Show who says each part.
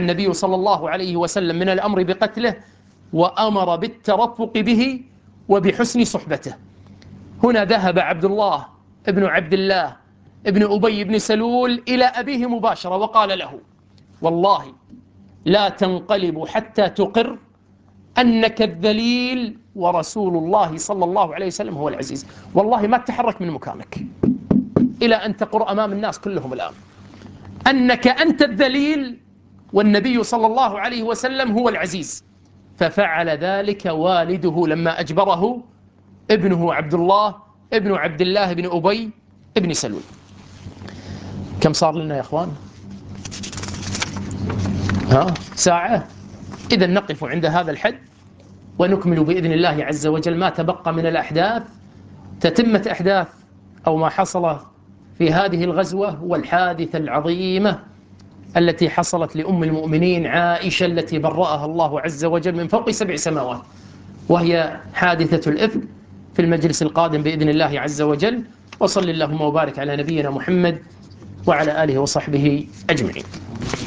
Speaker 1: النبي صلى الله عليه وسلم من الأمر بقتله، وأمر بالترفق به وبحسن صحبته. هنا ذهب عبد الله ابن عبد الله ابن أبي بن سلول إلى أبيه مباشرة وقال له: والله لا تنقلب حتى تقر أنك الذليل ورسول الله صلى الله عليه وسلم هو العزيز. والله ما تتحرك من مكانك إلى أن تقر أمام الناس كلهم الآن أنك أنت الذليل والنبي صلى الله عليه وسلم هو العزيز. ففعل ذلك والده لما أجبره ابنه عبد الله ابن عبد الله بن أبي بن سلول. كم صار لنا يا أخوان؟ ساعة. إذا نقف عند هذا الحد ونكمل بإذن الله عز وجل ما تبقى من الأحداث. تتمة أحداث أو ما حصل في هذه الغزوة والحادثة العظيمة التي حصلت لأم المؤمنين عائشة التي برأها الله عز وجل من فوق 7 سماوات، وهي حادثة الإفك، في المجلس القادم بإذن الله عز وجل. وصل اللهم وبارك على نبينا محمد وعلى آله وصحبه أجمعين.